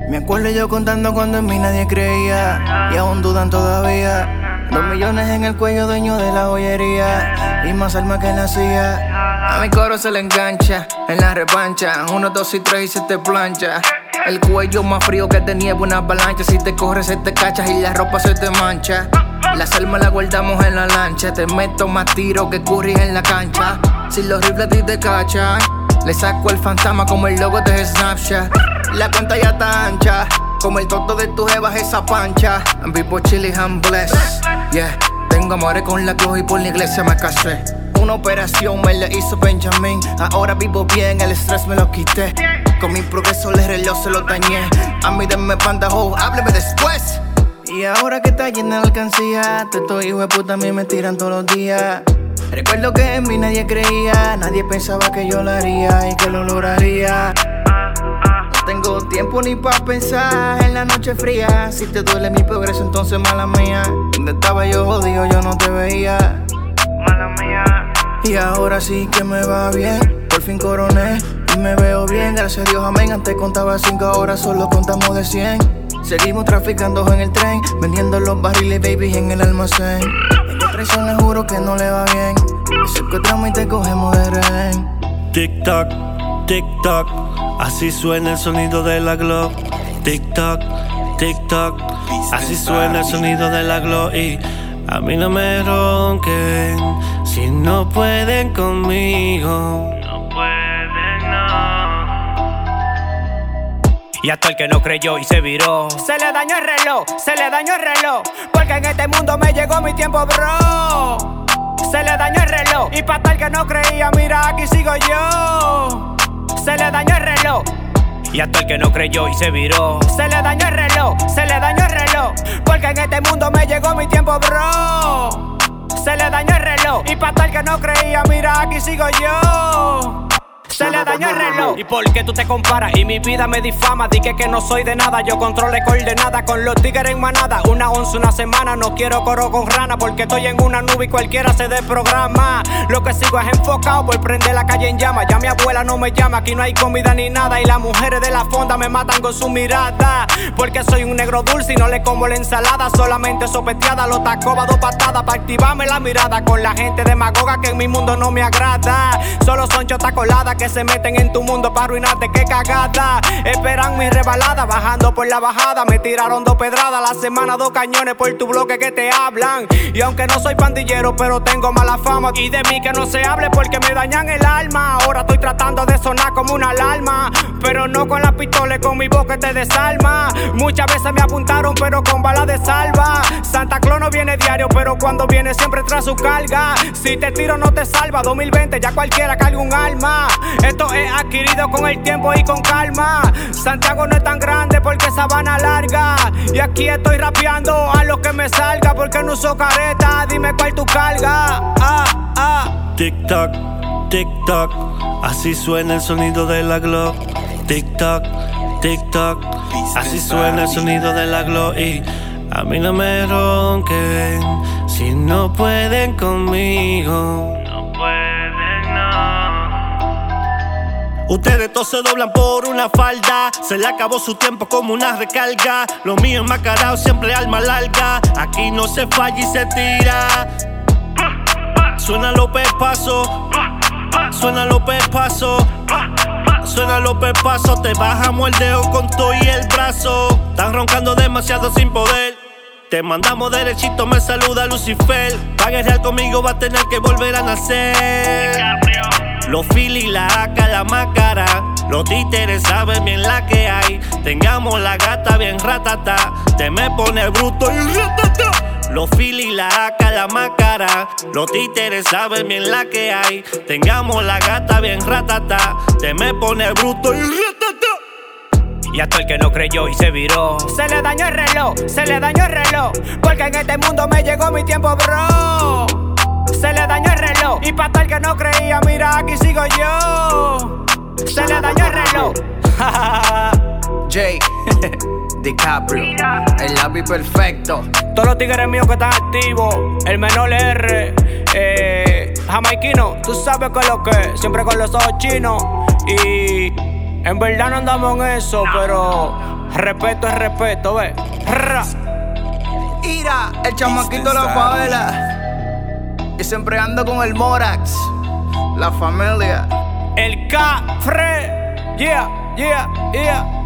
Me acuerdo yo contando cuando en mí nadie creía y aún dudan todavía. 2 millones en el cuello, dueño de la joyería y más alma que nacía. A mi coro se le engancha en la revancha. 1, 2 y 3 y se te plancha. El cuello más frío que te nieva una avalancha. Si te corres se te cachas y la ropa se te mancha. Las almas las guardamos en la lancha. Te meto más tiro que Curry en la cancha. Si los rifles a ti te cachan, le saco el fantasma como el logo de Snapchat. La cuenta ya está ancha, como el toto de tu jeva esa pancha. I'm people chilling, I'm blessed, yeah. Tengo amores con la cruz y por la iglesia me casé. Una operación me la hizo Benjamin. Ahora vivo bien, el estrés me lo quité. Con mi progreso el reloj se lo dañé. A mí denme panda, hábleme después. Y ahora que está llena la alcancía, estos hijos de puta a mí me tiran todos los días. Recuerdo que en mí nadie creía, nadie pensaba que yo lo haría y que lo lograría. No tengo tiempo ni pa' pensar en la noche fría. Si te duele mi progreso, entonces mala mía. Donde estaba yo jodido, yo no te veía. Mala mía. Y ahora sí que me va bien, por fin coroné y me veo bien. Gracias a Dios, amén. Antes contaba 5, ahora solo contamos de 100. Seguimos traficando en el tren, vendiendo los barriles, baby, en el almacén. En que traición le juro que no le va bien. Y secuestramos y te cogemos de rehén. Tic toc, tic toc, así suena el sonido de la Glock. Tic toc, tic toc, así suena el sonido de la Glock. Y a mí no me ronquen si no pueden conmigo. No pueden, no. Y hasta el que no creyó y se viró, se le dañó el reloj, se le dañó el reloj. Porque en este mundo me llegó mi tiempo, bro. Se le dañó el reloj. Y para tal que no creía, mira, aquí sigo yo. Se le dañó el reloj. Y hasta el que no creyó y se viró, se le dañó el reloj, se le dañó el reloj. Porque en este mundo me llegó mi tiempo, bro. Se le dañó el reloj. Y para tal que no creía, mira, aquí sigo yo. Se le dañó el reloj. ¿Y por qué tú te comparas? Y mi vida me difama. Dije que no soy de nada. Yo controlé coordenadas con los tigres en manada. 1 onza, 1 semana. No quiero coro con rana porque estoy en una nube y cualquiera se desprograma. Lo que sigo es enfocado por prender la calle en llama. Ya mi abuela no me llama. Aquí no hay comida ni nada. Y las mujeres de la fonda me matan con su mirada. Porque soy un negro dulce y no le como la ensalada. Solamente sopeteada. Los tacobas 2 patadas para activarme la mirada. Con la gente demagoga que en mi mundo no me agrada. Solo son chotacoladas que se meten en tu mundo para arruinarte, qué cagada. Esperan mi rebalada, bajando por la bajada. Me tiraron 2 pedradas, la semana 2 cañones por tu bloque que te hablan. Y aunque no soy pandillero, pero tengo mala fama. Y de mí que no se hable porque me dañan el alma. Ahora estoy tratando de sonar como una alarma, pero no con las pistolas, con mi boca te desarma. Muchas veces me apuntaron, pero con balas de salva. Santa Claus no viene diario, pero cuando viene siempre tras su carga. Si te tiro no te salva, 2020 ya cualquiera carga un arma. Esto es adquirido con el tiempo y con calma. Santiago no es tan grande porque sabana larga. Y aquí estoy rapeando a lo que me salga porque no uso careta. Dime cuál tu carga. Tic toc, tic toc, así suena el sonido de la Glock. Tic toc, tic toc, así suena el sonido de la Glock. Y a mí no me ronquen si no pueden conmigo. No pueden, no. Ustedes todos se doblan por una falda. Se le acabó su tiempo como una recarga. Lo mío es macarao, siempre alma larga. Aquí no se falla y se tira. Suena López Paso, suena López Paso, suena López Paso. Te bajamos el dedo con todo y el brazo. Están roncando demasiado sin poder. Te mandamos derechito, me saluda Lucifer. Pa' guerrear conmigo va a tener que volver a nacer. Los Philly, la AK, la máscara. Los títeres saben bien la que hay. Tengamos la gata bien ratata. Te me pone bruto y ratata. Los Philly, la AK, la máscara. Los títeres saben bien la que hay. Tengamos la gata bien ratata. Te me pone bruto y ratata. Y hasta el que no creyó y se viró, se le dañó el reloj, se le dañó el reloj. Porque en este mundo me llegó mi tiempo, bro. Se le dañó el reloj. Y para tal que no creía, mira, aquí sigo yo. Se le dañó el reloj. Jay, DiCaprio, el lápiz perfecto. Todos los tigres míos que están activos. El menor R, jamaiquino, tú sabes que es lo que. Siempre con los ojos chinos. Y En verdad no andamos en eso, pero respeto es respeto, ve. Ira, el chamaquito de la favela. Yo siempre ando con el Morax, la familia. El Cafre, yeah, yeah, yeah.